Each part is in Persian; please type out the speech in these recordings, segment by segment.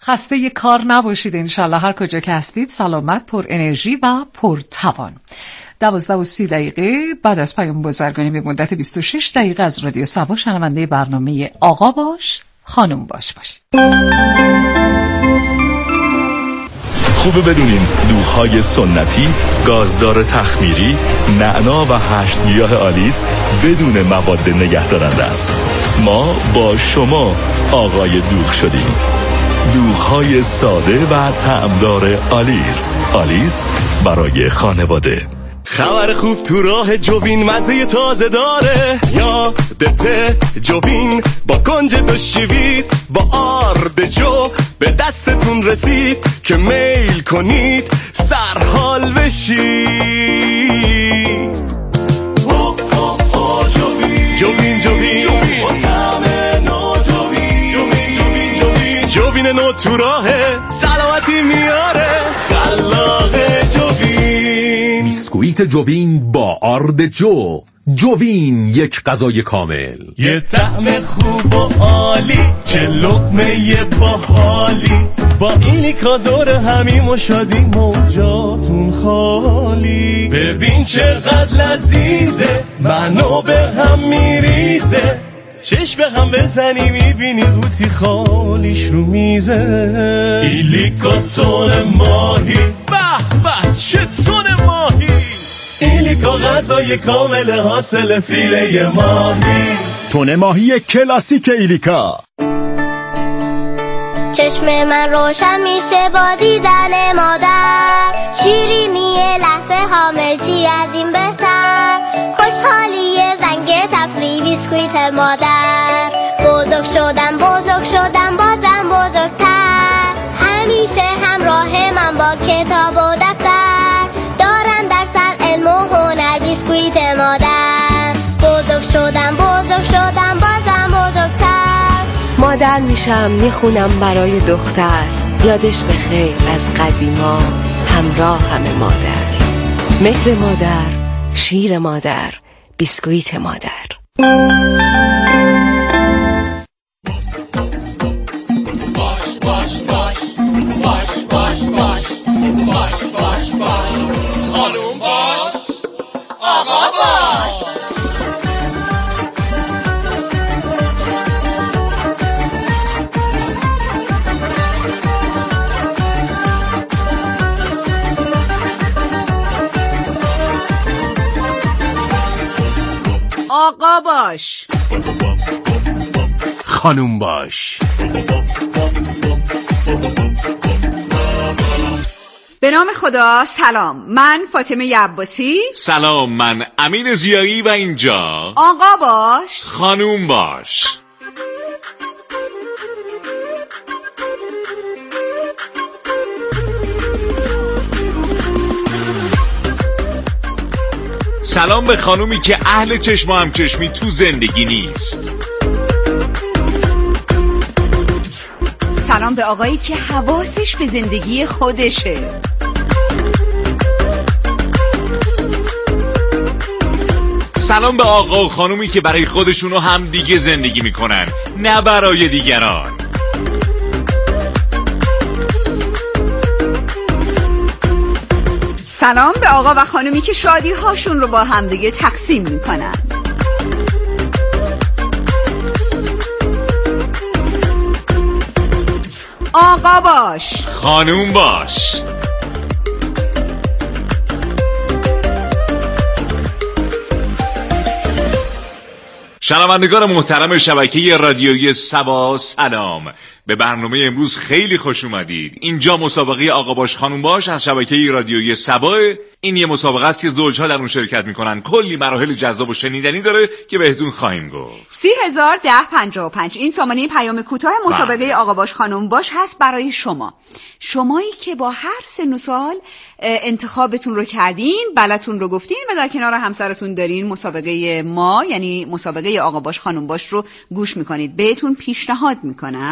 خسته کار نباشید انشالله، هر کجا که هستید سلامت، پر انرژی و پر توان. 12:30 بعد از پیام بازرگانی به مدت 26 دقیقه از رادیو سبا شنونده برنامه آقا باش خانم باش باشید. خوبه بدونین دوغ‌های سنتی، گازدار تخمیری، نعنا و 8 گیاه آلیس بدون مواد نگهدارنده است. ما با شما آقای دوغ شدیم. دوغ‌های ساده و طعمدار آلیس. آلیس برای خانواده. خبر خوب تو راه جوین، مزه تازه داره. یادته جوین با کنج دو شیوید، با آرد جو به دستتون رسید که میل کنید سرحال بشید. جوین جوین جوین با طعم نو، جوین جوین جوین جوین جوین نو تو راهه، سلامتی میاره خلاق جوین. بیسکویت جوین با آرد جو. جوین یک غذای کامل، یه طعم خوب و عالی، چه لقمه باحالی. با ایلیکا دور همیم و شادیم و جاتون خالی. ببین چقدر لذیذه، منو به هم میریزه. چشم به هم بزنی میبینی قوطی خالیش رو میزه. ایلیکا تون ماهی، به به چه تون ماهی. ایلیکا غذای کامل حاصل فیله ماهی. تون ماهی کلاسیک ایلیکا. چشم من روشن میشه با دیدن مادر، شیرینی لحظه همه چی از این بهتر. خوشحالی زنگ تفریح بیسکویت مادر. بزرگ شدم بازم بزرگتر، همیشه همراه من با کتاب و دفتر. دارم در سر علم و هنر بیسکویت مادر. بزرگ شدم بازم بزرگتر. مادر میشم میخونم برای دختر، یادش بخیر از قدیما همراه همه مادر. مهر مادر، شیر مادر، بیسکویت مادر. خانوم باش، آقا باش. آقا باش خانوم باش. به نام خدا. سلام، من فاطمه عباسی. سلام، من امین زیایی و اینجا آقا باش خانوم باش. سلام به خانومی که اهل چشم و همچشمی تو زندگی نیست. سلام به آقایی که حواسش به زندگی خودشه. سلام به آقا و خانومی که برای خودشون و هم دیگه زندگی میکنن، نه برای دیگران. سلام به آقا و خانومی که شادی هاشون رو با همدیگه تقسیم میکنن. آقا باش خانوم باش. شنوندگان محترم شبکه رادیویی سبا، سلام. به برنامه امروز خیلی خوش اومدید. اینجا مسابقه آقا باش خانوم باش از شبکه رادیویی سبا. این یه مسابقه است که زوجها در اون شرکت میکنن. کلی مراحل جذاب و شنیدنی داره که بهتون خواهیم گفت. 301055 این سامانه پیام کوتاه مسابقه آقا باش خانوم باش هست برای شمایی که با هر سن و سال انتخابتون رو کردین، بلتون رو گفتین و در کنار همسرتون دارین مسابقه ما، یعنی مسابقه آقا باش خانوم باش رو گوش میکنید. بهتون پیشنهاد میکنم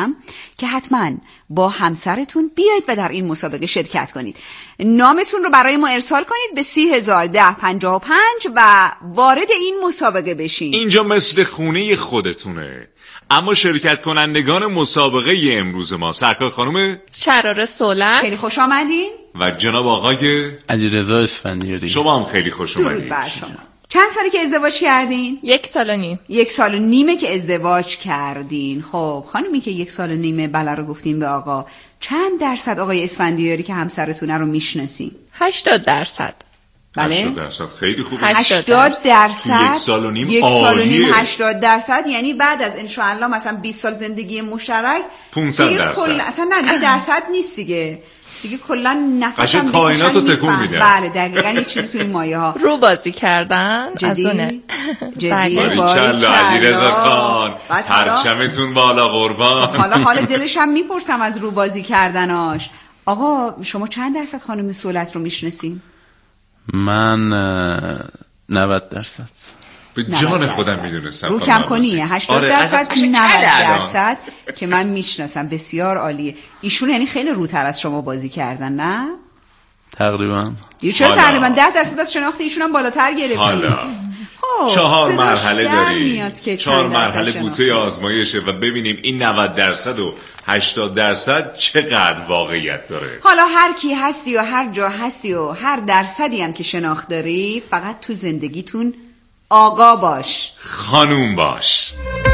که حتما با همسرتون بیاید و در این مسابقه شرکت کنید. نامتون رو برای ما ارسال کنید به 301055 و وارد این مسابقه بشین. اینجا مثل خونه خودتونه. اما شرکت کنندگان مسابقه امروز ما سرکار خانم شراره سولت، خیلی خوش آمدین، و جناب آقای علیرضا اسفندیاری، شما هم خیلی خوش اومدید. درود بر شما. چند سالی که ازدواج کردین؟ 1 سال و نیم. 1 سال و نیمه که ازدواج کردین. خب خانمی که 1 سال و نیمه بله رو گفتیم به آقا، چند درصد آقای اسفندیاری که همسرتونه رو میشناسین؟ 80%. بله 80% خیلی خوبه. 80% 1 سال و نیم 1 سال و نیم 80%، یعنی بعد از انشاءالله مثلا 20 سال زندگی مشترک 500%. اصلا نه دیگه درصد نیست دیگه کلا نفسم کائناتو تکون میده. بله دقیقاً یه چیزی تو این مایه ها رو بازی کردن جدی؟ از اونه. جدی باریکلا علیرضا خان، پرچمتون بالا قربان. حالا دلشم میپرسم از رو بازی کردناش. آقا شما چند درصد خانم سولت رو میشناسین؟ من 90%. به جان خودم میدونستم. رو کم کنیه 80% 90% که من میشناسم. بسیار عالیه. ایشون یعنی خیلی روتر از شما بازی کردن نه؟ تقریبا. چرا تقریبا 10% از شناخت ایشون هم بالاتر گرفتید. حالا 4 مرحله داریم، 4 مرحله بوته آزمایشه و ببینیم این 90% و 80% چقدر واقعیت داره. حالا هر کی هستی و هر جا هستی و هر درصدی هم که شناخت داری، فقط تو زندگیتون آقا باش، خانوم باش.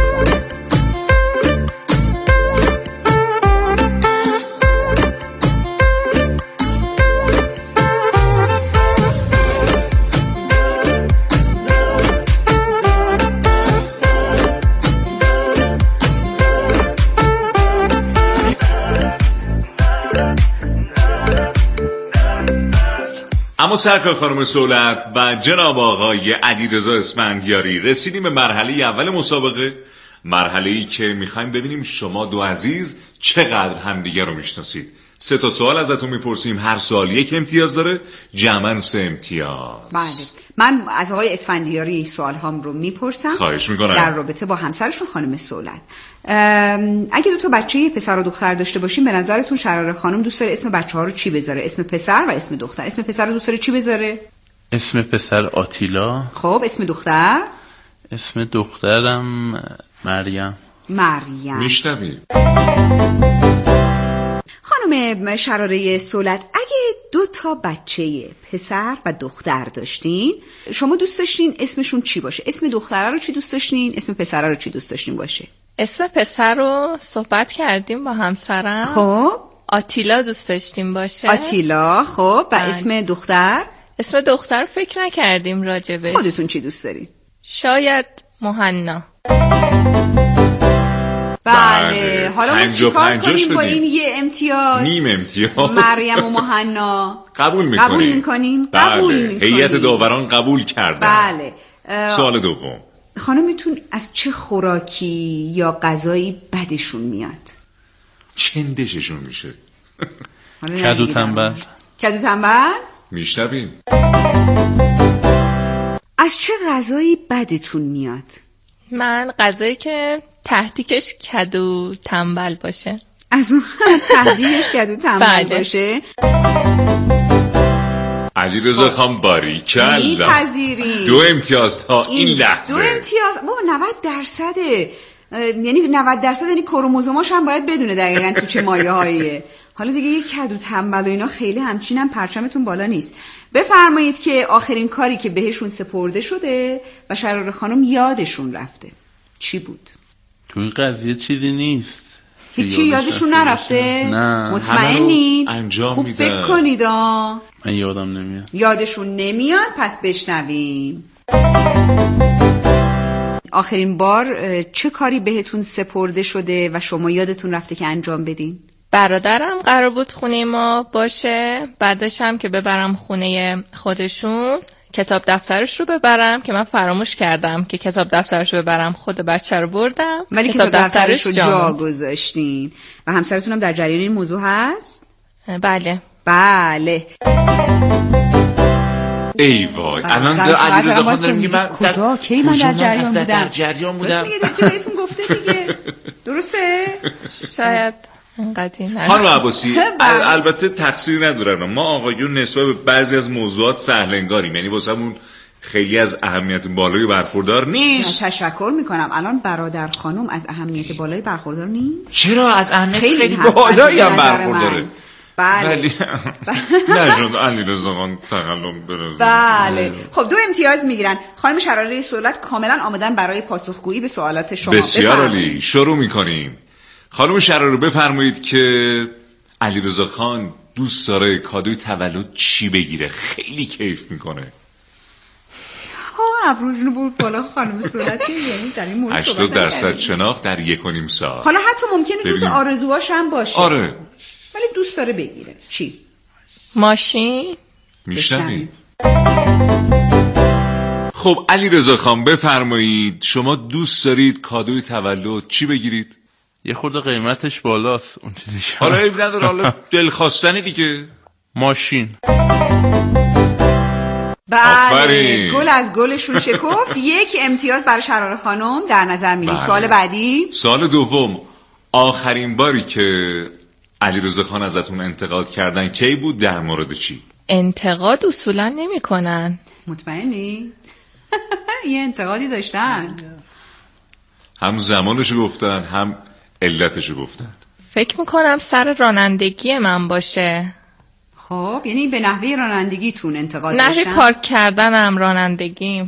اما سرکار خانم سولت و جناب آقای علیرضا اسفندیاری رسیدیم به مرحله اول مسابقه، مرحله‌ای که میخوایم ببینیم شما دو عزیز چقدر همدیگه رو میشناسید. 3 تا سوال ازتون میپرسیم، هر سوال 1 امتیاز داره، جمعاً 3 امتیاز. بله من از آقای اسفندیاری سوال هام رو میپرسم. خواهش میکنم. در رابطه با همسرشون خانم سولت. اگه 2 تا بچه پسر و دختر داشته باشیم، به نظرتون شراره خانم دوست داره اسم بچه ها رو چی بذاره؟ اسم پسر و اسم دختر. اسم پسر رو دوست داره چی بذاره؟ اسم پسر آتیلا. خب اسم دختر؟ اسم دخترم مریم. میشنویم. خانم شراره سولت، اگه 2 تا بچه پسر و دختر داشتین، شما دوست داشتین اسمشون چی باشه؟ اسم دختره رو چی دوست داشتین؟ اسم پسره رو چی دوست داشتین باشه؟ اسم پسر رو صحبت کردیم با همسرم. خب آتیلا دوست داشتیم باشه. آتیلا. خب و اسم دختر؟ اسم دختر فکر نکردیم راجبش. خودتون چی دوست دارین؟ شاید مهنا. بله حالا ما چیکار کنیم با این 1 امتیاز؟ نیم امتیاز. مریم و مهنا قبول میکنیم؟ بله هیئت داوران قبول کردن. بله. سوال دوم، خانمتون از چه خوراکی یا غذایی بدشون میاد؟ چندششون میشه؟ کدو تنبل. کدو تنبل؟ میشنویم. از چه غذایی بدتون میاد؟ من غذایی که تهدیدش کدو تنبل باشه. از اون تهدیدش کدو تنبل باشه؟ علیرضا خان باریکلا میپذیری 2 امتیاز تا این لحظه. 2 امتیاز بابا 90%. یعنی 90% یعنی کروموزوماش هم باید بدونه دقیقاً تو چه مایه هاییه. حالا دیگه یک کدو تنبل و اینا خیلی همچینم پرچمتون بالا نیست. بفرمایید که آخرین کاری که بهشون سپرده شده و شراره خانم یادشون رفته چی بود؟ تو این قضیه چیزی نیست. هیچی یادشون نرفته؟ نه. مطمئنید؟ خوب فکر کنید. من یادم نمیاد. یادشون نمیاد؟ پس بشنویم. آخرین بار چه کاری بهتون سپرده شده و شما یادتون رفته که انجام بدین؟ برادرم قرار بود خونه ما باشه، بعدش هم که ببرم خونه خودشون کتاب دفترش رو ببرم که من فراموش کردم که کتاب دفترش رو ببرم. خود بچه رو بردم ولی کتاب دفترش رو جا گذاشتین. و همسرتون هم در جریان این موضوع هست؟ بله. ای وای الان علیرضا خان داره میگه من کجا کی من در جریان بودم؟ در جریان بودم. درست میگه بهتون گفته دیگه. درسته؟ شاید خانم عباسی البته تقصیر ندارن، ما آقایون نسبت به بعضی از موضوعات سهلنگاریم، یعنی واسمون خیلی از اهمیت بالایی برخوردار نیست. تشکر میکنم. الان برادر خانم از اهمیت بالایی برخوردار نیست؟ چرا از اهمیت خیلی بالایی هم برخورداره. بله نشد علیرضا خان تقلب برزید. بله خب 2 امتیاز میگیرن. خانم شراره سولت کاملا آمادن برای پاسخگویی به سوالات شما. بسیار عالی، شروع میکنیم. خانم شراره بفرمایید که علیرضا خان دوست داره کادوی تولد چی بگیره؟ خیلی کیف میکنه. ابروشونو برد بالا خانم سولت، یعنی در این مورد 80% شناخت در 1.5 ساعت. حالا حتی ممکنه جز آرزوهاش هم باشه. آره ولی دوست داره بگیره. چی؟ ماشین. میشنوید؟ خب علیرضا خان بفرمایید شما دوست دارید کادوی تولد چی بگیرید؟ یه خورده قیمتش بالاست اون چیزی. حالا عیب نداره، حالا دلخواستنی دیگه. ماشین. بله گل از گلشون شکفت. 1 امتیاز برای شراره خانم در نظر میگیریم. سوال بعدی. سوال دوم، آخرین باری که علیرضا خان ازتون انتقاد کردن کی بود؟ در مورد چی؟ انتقاد اصولا نمی کنن. مطمئنی؟ یه انتقادی داشتن؟ هم زمانشو گفتن هم علتشو گفتن. فکر میکنم سر رانندگی من باشه. خب یعنی به نحوه رانندگیتون انتقاد داشتن؟ نحوه پارک کردنم رانندگیم.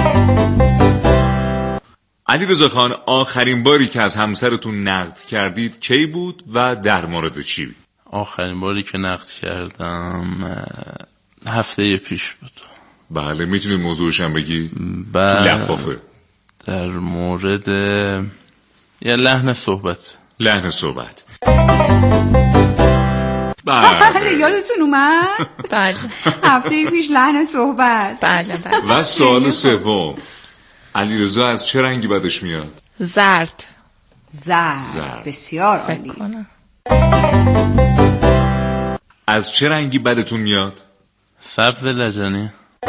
علیرضا خان آخرین باری که از همسرتون نقد کردید کی بود و در مورد چی؟ آخرین باری که نقد کردم هفته پیش بود. بله میتونید موضوعش هم بگی؟ لفافه. در مورد یه لحن صحبت. بله یادتون اومد؟ بله هفته پیش لحن صحبت. بله. و سوال سوم، علیرضا از چه رنگی بدش میاد؟ زرد. بسیار عالی. از چه رنگی بدتون میاد؟ سبز لجنی.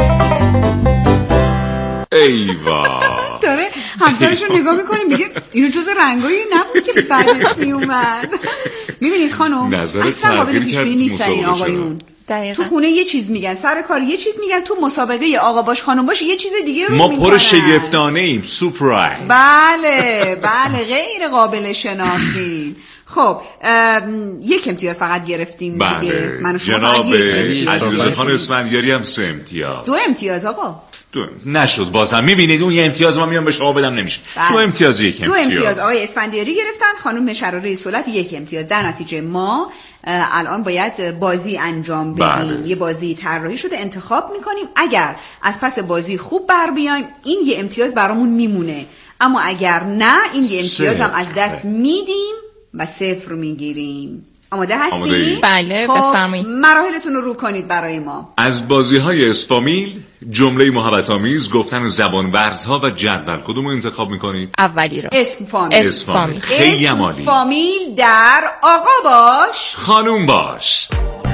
ایوه داره همسرشون نگاه میکنه میگه اینو جز رنگایی نبود که بدت میومد. میبینید خانم اصلا قابل پیشبینی نیستن این آقایون. دقیقا. تو خونه یه چیز میگن، سر کار یه چیز میگن، تو مسابقه آقا باش خانم باش یه چیز دیگه رو میکنن. ما پر شگفتانه ایم. سورپرایز. بله غیر قابل شناختی. خب 1 امتیاز فقط گرفتیم دیگه. من و شما جناب علیرضا خان اسفندیاری هم 3 امتیاز. 2 امتیاز آقا. نشد بازم. میبینید اون 1 امتیاز ما میام به شما بدم نمیشه. 2 امتیاز 1 امتیاز. 2 امتیاز آقای اسفندیاری گرفتن، خانم شراره سولت 1 امتیاز. در نتیجه ما الان باید بازی انجام بدیم. یه بازی طراحی شده انتخاب میکنیم. اگر از پس بازی خوب بر بیایم این 1 امتیاز برامون میمونه، اما اگر نه این 1 امتیاز هم از دست میدیم و 0 میگیریم. آماده هستی؟ بله بفرمایید. مراحلتون رو رو کنید برای ما. از بازی‌های اسفامیل جمله محبت آمیز، گفتن زبان ورزها و جدول کدومو انتخاب میکنید؟ اولی رو. اسم فامیل. خیلی عالی. اسم فامیل در آقا باش خانوم باش.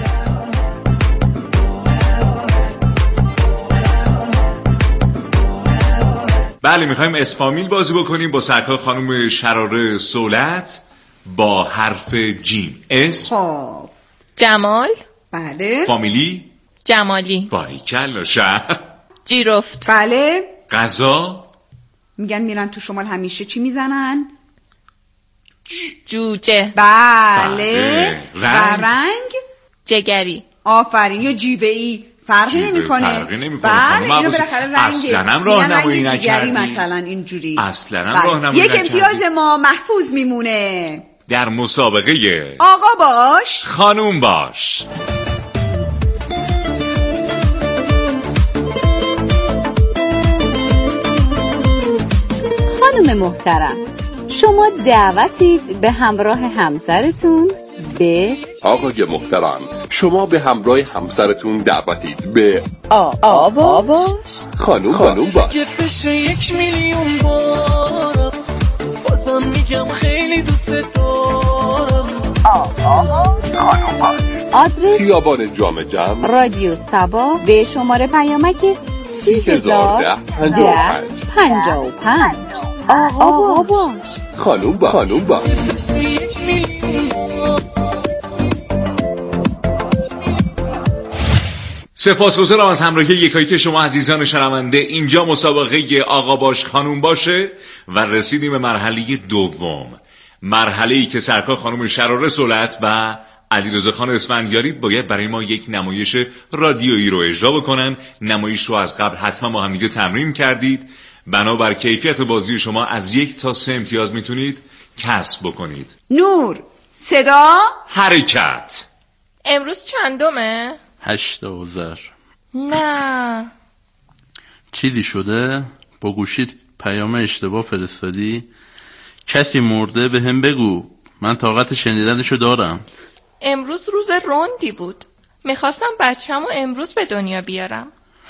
بله میخوایم اسم فامیل بازی بکنیم با سرکار خانوم شراره سولت با حرف جیم. اسم جمال. بله. فامیلی جمالی. باریکلا. شهر جیرفت. بله. غذا میگن میرن تو شمال همیشه چی میزنن؟ جوجه. بله. رنگ جگری. آفرین. یا جیبه‌ای فرقی نمیکنه. بله اینو بالاخره رنگ. اصلا هم راهنمایی نکردی. مثلا اینجوری. اصلا هم راهنمایی نکردی. 1 امتیاز ما محفوظ میمونه در مسابقه آقا باش خانوم باش. خانم محترم، شما دعوتید به همراه همسرتون به آقای محترم، شما به همراه همسرتون دعوتید به آقا باش خانوم باش. اگه بشه 1 میلیون بار بازم میگم خیلی دوست دارم. آقا خانوم باش. آدرس خیابان جام جم، رادیو سبا، به شماره پیامک 301055. آقا باش خانوم باش. سپاسگزارم از همراهی یکایی که شما عزیزان شنونده. اینجا مسابقه آقا باش خانوم باشه و رسیدیم به مرحله دوم، مرحله‌ای که سرکار خانم شراره سولت و علیرضا خان اسفندیاری باید برای ما یک نمایش رادیویی رو اجرا بکنن. نمایش رو از قبل حتما با هم دیگه تمرین کردید. بنابر کیفیت بازی شما از 1 تا 3 امتیاز میتونید کسب بکنید. نور، صدا، حرکت. امروز چندمه؟ 8 آذر. نه چیزی شده؟ با گوشیت پیام اشتباه فرستادی؟ کسی مرده؟ به هم بگو، من طاقت شنیدنشو دارم. امروز روز روندی بود، میخواستم بچه‌مو امروز به دنیا بیارم.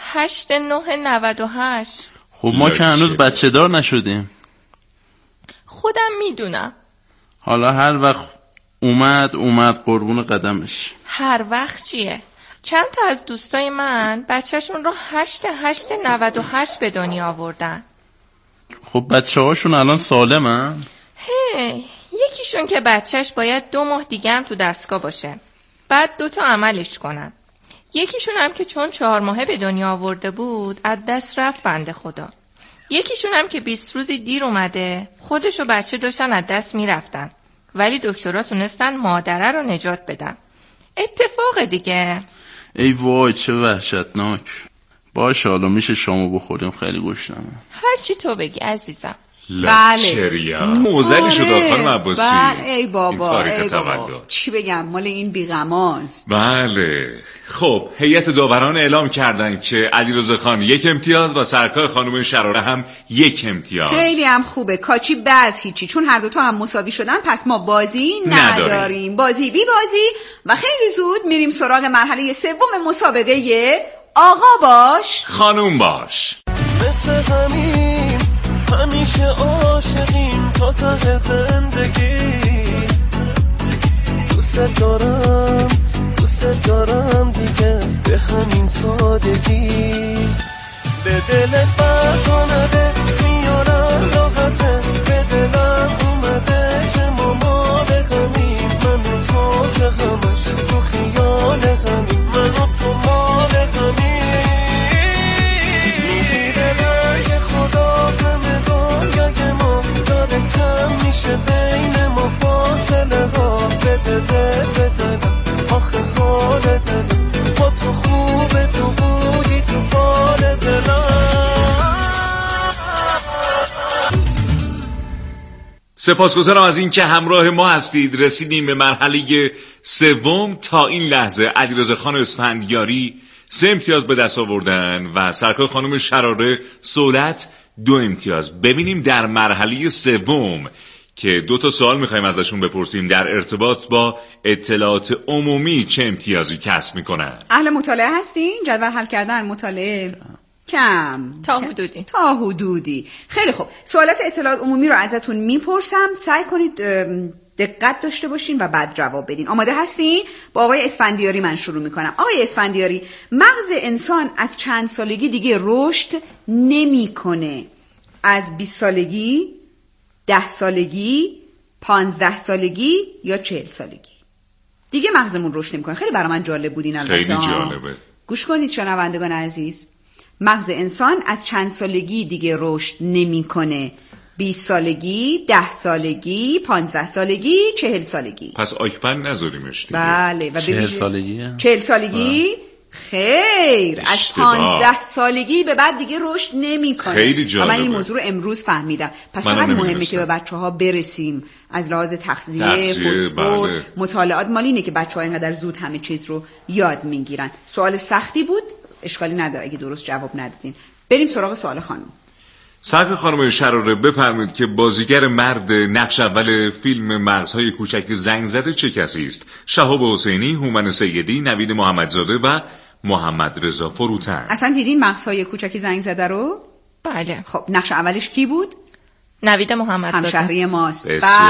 8/9/98. خب ما که هنوز بچه دار نشدیم. خودم میدونم. حالا هر وقت اومد قربون قدمش. هر وقت چیه؟ چند تا از دوستای من بچهشون رو 8/8/98 به دنیا آوردن. خب بچه هاشون الان سالمن؟ یکیشون که بچهش باید 2 ماه دیگه هم تو دستگاه باشه، بعد 2 تا عملش کنن. یکیشون هم که چون 4 ماهه به دنیا آورده بود از دست رفت بنده خدا. یکیشون هم که 20 روزی دیر اومده، خودش و بچه داشتن از دست میرفتن، ولی دکترها تونستن مادره رو نجات بدن. اتفاق دیگه. ای وای چه وحشتناک. باشه حالا میشه شامو بخوریم، خیلی گشنمه. هر چی تو بگی عزیزم. بله موزلی شده خانم عباسی. ای بابا چی بگم، مال این بیغماست. بله خب هیئت داوران اعلام کردن که علیرضا خان 1 امتیاز و سرکار خانم شراره هم 1 امتیاز. خیلی هم خوبه، کاچی بس هیچی، چون هر دوتا هم مساوی شدن پس ما بازی نداریم. بازی بی بازی و خیلی زود میریم سراغ مرحله سوم مسابقه آقا باش خانوم باش. مثل همیشه عاشقیم تا ته زندگی. دوست دارم دیگه به همین سادگی. به دلت برتا نده خیالم راحته، به دلم اومده که ما مال همیم. من و تو که همش تو خیال همیم، من و تو مال همیم. میگیره رنگ خدا همه دنیای ما، داره کم میشه بین ما فاصله ها. بده دل بدلم آخه حال دلم، با تو خوبه تو بودی تو فال دلم. سپاسگزارم از این که همراه ما هستید. رسیدیم به مرحله سوم. تا این لحظه علیرضا خان اسفندیاری 3 امتیاز به دست آوردن و سرکار خانم شراره سولت 2 امتیاز. ببینیم در مرحله سوم که 2 تا سوال میخوایم ازشون بپرسیم در ارتباط با اطلاعات عمومی چه امتیازی کسب میکنن. اهل مطالعه هستین؟ جدول حل کردن مطالعه کم تا حدودی. خیلی خوب، سوالات اطلاعات عمومی رو ازتون میپرسم، سعی کنید دقت داشته باشین و بعد جواب بدین. آماده هستین؟ با آقای اسفندیاری من شروع میکنم. آقای اسفندیاری، مغز انسان از چند سالگی دیگه رشد نمیکنه؟ از 20 سالگی، 10 سالگی، 15 سالگی یا 40 سالگی؟ دیگه مغزمون رشد نمیکنه. خیلی برای من جالب بود این. البته خیلی جالبه. گوش کنید شنوندگان عزیز، مغز انسان از چند سالگی دیگه رشد نمیکنه؟ 20 سالگی، 10 سالگی، 15 سالگی، 40 سالگی. پس آیپن نذاریمش دیگه. بله. و 40 سالگیه. 40 سالگی؟ خیر، از 15 سالگی به بعد دیگه رشد نمیکنه. خیلی جالبه. من این موضوع رو امروز فهمیدم. پس چقدر مهمه که به بچه‌ها برسیم از لحاظ تغذیه، فسفر، مطالعات. مال اینه که بچه‌ها اینقدر زود همه چیز رو یاد میگیرن. سوال سختی بود، اشکالی نداره اگه درست جواب ندادین. بریم سراغ سوال خانم. سرکار خانم شراره بفرمایید که بازیگر مرد نقش اول فیلم مغزهای کوچک زنگ زده چه کسی است؟ شهاب حسینی، هومن سیدی، نوید محمدزاده و محمد رضا فروتن. اصلا دیدین مغزهای کوچک زنگ زده رو؟ بله. خب نقش اولش کی بود؟ نوید محمدزاده، همشهری ماست.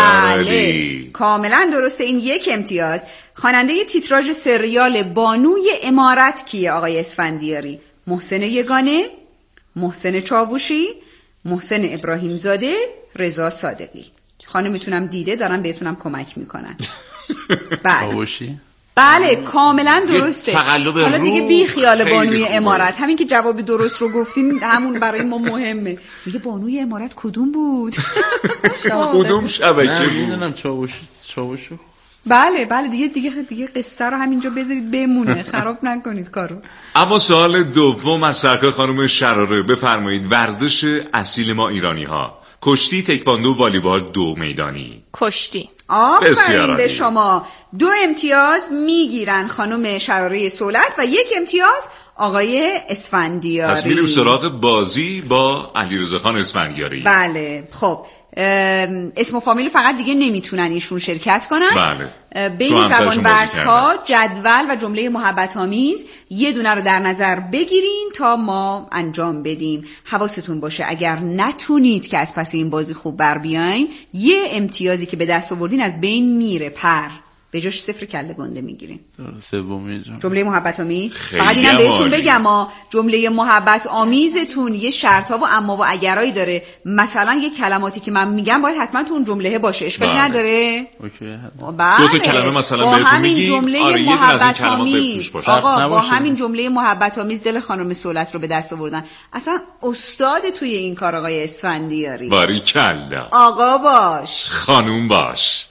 بله کاملا درسته. این 1 امتیاز. خواننده تیتراژ سریال بانوی امارت کیه آقای اسفندیاری؟ محسن یگانه، محسن چاووشی، محسن ابراهیم زاده، رضا صادقی. خانم میتونم دیده دارن بهتونم کمک میکنن. چاووشی؟ بله کاملا درسته. حالا دیگه بی خیال بانوی امارت، همین که جواب درست رو گفتین همون برای ما مهمه. میگه بانوی امارت کدوم بود؟ کدوم شبکه بود؟ میدونم چاوشو. بله دیگه قصه رو همینجا بذارید بمونه، خراب نکنید کارو. اما سوال دوم از سرکار خانم شراره، بفرمایید. ورزش اصیل ما ایرانی ها: کشتی، تکواندو، والیبال، دو میدانی. کشتی. آفرین به شما. 2 امتیاز میگیرن خانم شراره سولت و 1 امتیاز آقای اسفندیاری. پس میریم سراغ بازی با علیرضا خان اسفندیاری. بله خب اسم و فامیل فقط دیگه نمیتونن ایشون شرکت کنن. بله. بین زبان ورزها جدول و جمله محبت آمیز یه دونه رو در نظر بگیرین تا ما انجام بدیم. حواستون باشه اگر نتونید که از پس این بازی خوب بر بیاین، یه امتیازی که به دست آوردین از بین میره، به جاش 0 کله گنده میگیرین. سومی جمله محبت آمیز. فقط اینم بهتون بگم جمله محبت آمیزتون یه شرط ها و اما و اگرایی داره. مثلا یه کلماتی که من میگم باید حتما تو اون جمله باشه، اشکالی نداره. بله. 2 تا کلمه مثلا بهتون میگیم، جمله محبت آمیز. آقا با همین جمله محبت آمیز دل خانم سولت رو به دست آوردن. اصلا استاد توی این کار آقای اسفندیاری. باریکلا. آقا باش، خانوم باش.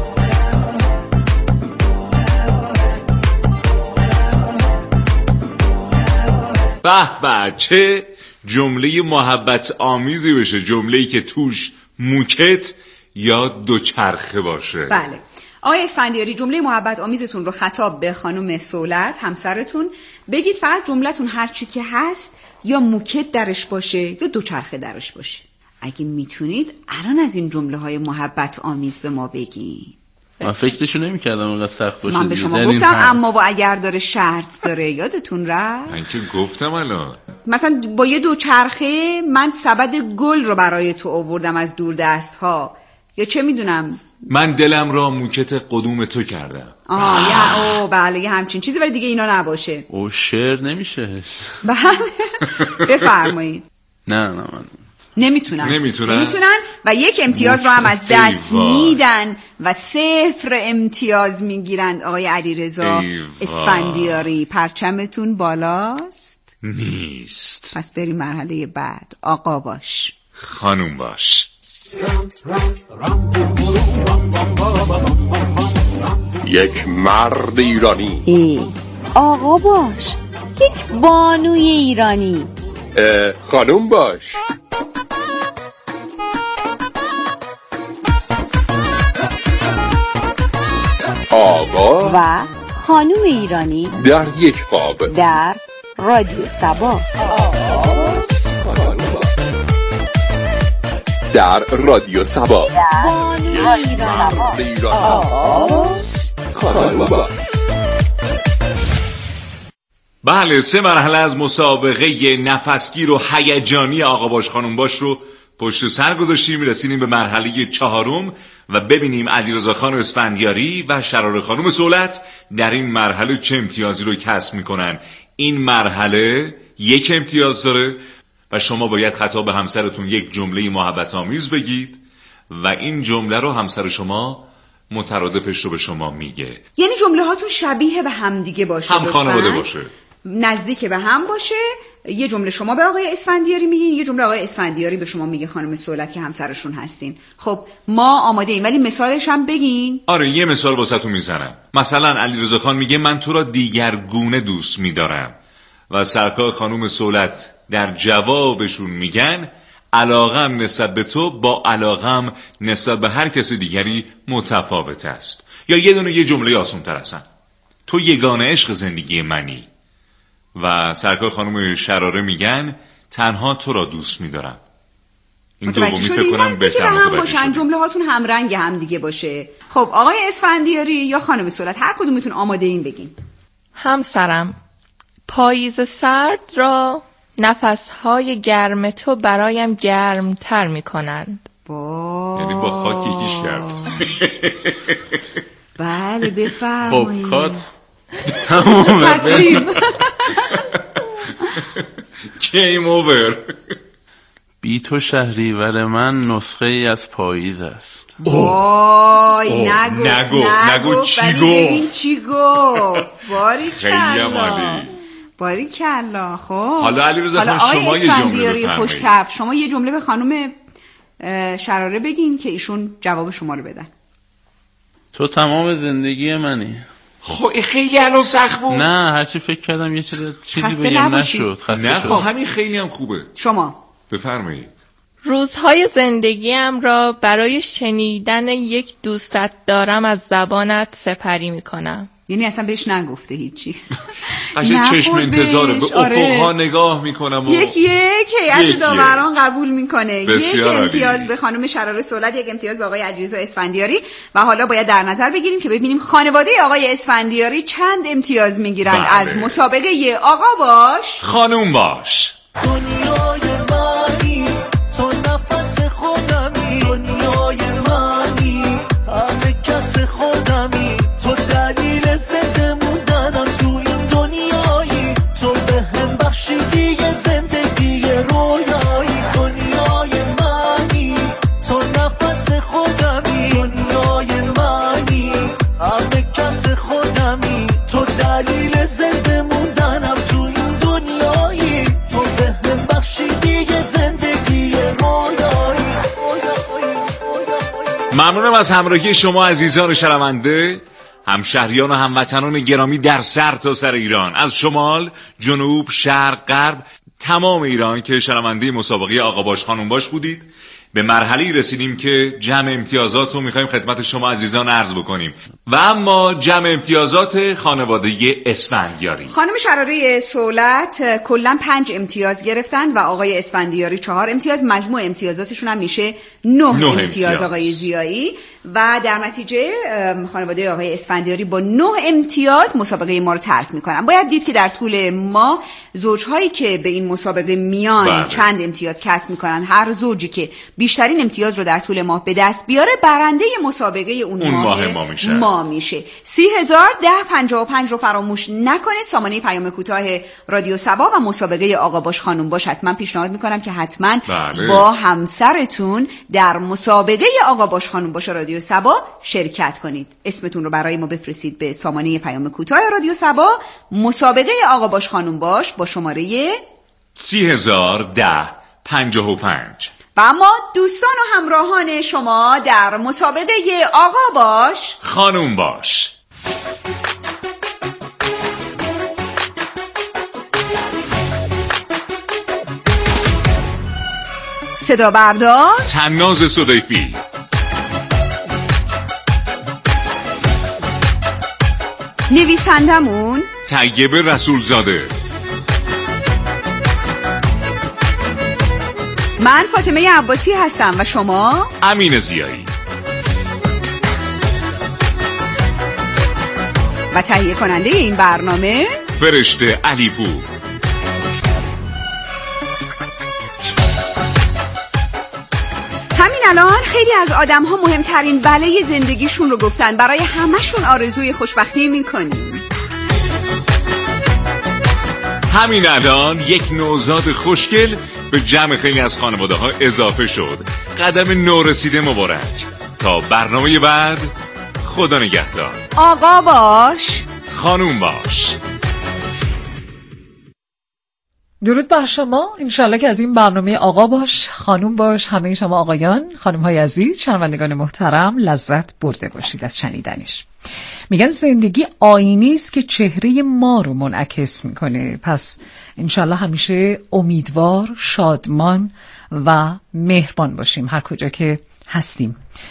به چه جمله محبت آمیزی بشه، جمله‌ای که توش موکت یا دوچرخه باشه. بله آقای اسفندیاری، جمله محبت آمیزتون رو خطاب به خانم سولت همسرتون بگید فقط جملتون هر چی که هست یا موکت درش باشه یا دوچرخه درش باشه. اگه میتونید الان از این جمله های محبت آمیز به ما بگید. من فکرشو نمی‌کردم اونقدر سخت باشه. من به شما گفتم اما و اگر داره شرط داره، یادتون رفت؟ من که گفتم الان. مثلا با یه دوچرخه من سبد گل رو برای تو آوردم از دور دست ها، یا چه میدونم من دلم را موکت قدوم تو کردم. بله یه همچین چیزی، ولی دیگه اینا نباشه. شعر نمیشه. بله بفرمایید. نه من نمیتونن و 1 امتیاز رو هم از دست میدن و 0 امتیاز میگیرند. آقای علیرضا اسفندیاری، پرچمتون بالاست؟ نیست. پس بریم مرحله بعد. آقا باش، خانوم باش. یک مرد ایرانی. آقا باش، یک بانوی ایرانی. خانوم باش. آقا و خانوم ایرانی در یک قاب در رادیو سبا. در رادیو سبا. بانوی ایرانی. خانوم باش. بله 3 مرحله از مسابقه نفسگیر و هیجانی آقا باش خانوم باش رو پشت سر گذاشتیم. رسیدیم به مرحله 4 و ببینیم علیرضا خان اسفندیاری و شراره خانم سولت در این مرحله چه امتیازی رو کسب میکنن. این مرحله 1 امتیاز داره و شما باید خطاب به همسرتون یک جمله محبت آمیز بگید و این جمله رو همسر شما مترادفش رو به شما میگه. یعنی جمله هاتون شبیه به هم دیگه باشه، هم خانواده باشه، نزدیک به هم باشه. یه جمله شما به آقای اسفندیاری میگین، یه جمله آقای اسفندیاری به شما میگه خانم سولت که همسرشون هستین. خب ما آماده ایم، ولی مثالش هم بگین. آره یه مثال واسهتون میزنم. مثلا علیرضا خان میگه من تو را دیگرگونه دوست میدارم و سرکار خانم سولت در جوابشون میگن علاقم نسبت به تو با علاقم نسبت به هر کس دیگری متفاوت است. یا یه جمله آسان تر هستن: تو یگانه عشق زندگی منی و سرکار خانم شراره میگن تنها تو را دوست میدارم. این دومی فکر کنم بهتر متوجه شدید. جمله هاتون هم رنگ هم دیگه باشه. خب آقای اسفندیاری یا خانم سولت، هر کدومتون آماده این بگین. همسرم، پاییز سرد را نفسهای گرم تو برایم گرمتر میکنند. یعنی با خاک یکیش کرد. بله بفرمایید. خب کات تسلیم. گیم اوور. بی تو شهریور من نسخه ای از پاییز است. وای نگو چی گفت چی گفت. باری کلا. خب حالا علیرضا خان شما یه جمله بفرمایید. شما یه جمله به خانم شراره بگین که ایشون جواب شما رو بدن. تو تمام زندگی منی. خب این خیلی الان سخت بود. نه هرچی فکر کردم یه چیزی بگم نشد. نه خب همین خیلی هم خوبه. شما بفرمایید. روزهای زندگیم را برای شنیدن یک دوستت دارم از زبانت سپری میکنم. یعنی اصلا بهش نگفته هیچی. قشنگ چشم انتظاره، به افقها نگاه میکنم و یک هیئت داوران قبول میکنه. یک امتیاز عالی. به خانم شراره سولت، یک امتیاز به آقای علیرضا اسفندیاری. و حالا باید در نظر بگیریم که ببینیم خانواده آقای اسفندیاری چند امتیاز میگیرن از مسابقه آقا باش خانوم باش. دنیای منی تو نفس خودمی، دنیای منی همه کس خودمی، تو دلیل زنده موندنم تو این دنیایی، تو به هم بخشیدی زندگی رویایی. دنیای منی تو نفس خودمی، دنیای منی همه کس خودمی، تو دلیل زنده موندنم تو این دنیایی، تو به هم بخشیدی زندگی رویایی. ممنونم از همراهی شما عزیزان شنونده، همشهریان و هموطنان گرامی در سر تا سر ایران، از شمال، جنوب، شرق، غرب، تمام ایران که شنونده مسابقه آقا باش خانوم باش بودید. به مرحله‌ای رسیدیم که جمع امتیازات رو می‌خوایم خدمت شما عزیزان عرض بکنیم. و اما جمع امتیازات خانواده اسفندیاری. خانم شراره سولت کلاً 5 امتیاز گرفتن و آقای اسفندیاری 4 امتیاز. مجموع امتیازاتشون هم میشه 9 امتیاز آقای زیایی. و در نتیجه خانواده آقای اسفندیاری با 9 امتیاز مسابقه ما رو ترک میکنن. باید دید که در طول ماه زوجهایی که به این مسابقه میان چند امتیاز کسب میکنن. هر زوجی که بیشترین امتیاز رو در طول ماه به دست بیاره برنده مسابقه اون ماه ما میشه. 301055 رو فراموش نکنید. سامانه پیام کوتاه رادیو صبا و مسابقه آقا باش خانوم باش هست. من پیشنهاد میکنم که حتما با همسرتون در مسابقه آقا باش خانوم باش رادیو صبا شرکت کنید. اسمتون رو برای ما بفرستید به سامانه پیام کوتاه رادیو صبا، مسابقه آقا باش خانوم باش با شماره 301055. و اما دوستان و همراهان شما در مسابقه آقا باش خانوم باش. صدا بردار تناز صدیفی، نویسندمون طیب رسولزاده، من فاطمه عباسی هستم و شما امین زیایی. و تهیه کننده این برنامه فرشته علیپور. همین الان خیلی از آدم‌ها مهمترین بلای زندگیشون رو گفتن. برای همه‌شون آرزوی خوشبختی می‌کنیم. همین الان یک نوزاد خوشگل به جمع خیلی از خانواده‌ها اضافه شد. قدم نورسیده مبارک. تا برنامه بعد، خدا نگهدار. آقا باش خانوم باش. درود بر شما. انشالله که از این برنامه آقا باش خانوم باش همه شما آقایان، خانم‌های عزیز، شنوندگان محترم لذت برده باشید از شنیدنش. میگن زندگی آینه است که چهره ما رو منعکس میکنه. پس انشالله همیشه امیدوار، شادمان و مهربان باشیم هر کجا که هستیم.